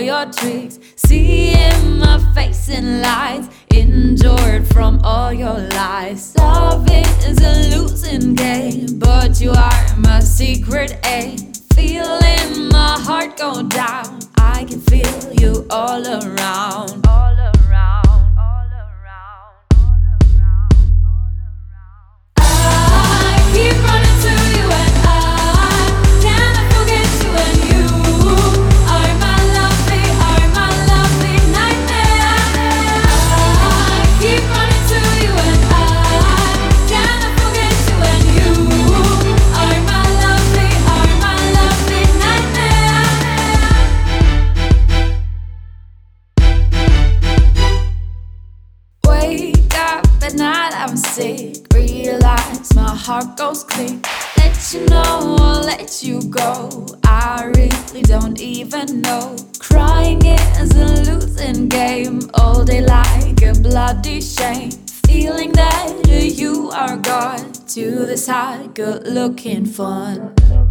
your tricks. Seeing my face in lights, endured from all your lies. Love is a losing game, but you are my secret aim. Feeling my heart go down, I can feel you all around. All around, all around, all around, all around. I keep running to you and I cannot forget you, and you are my lovely nightmare. I keep running to you and I cannot forget you, and you are my lovely nightmare. Wake up at night, I'm sick. Realize my heart goes click. Let you know, I'll let you go. I really don't even know. Crying is a losing game, all day like a bloody shame. Feeling that you are gone to the side, good looking fun.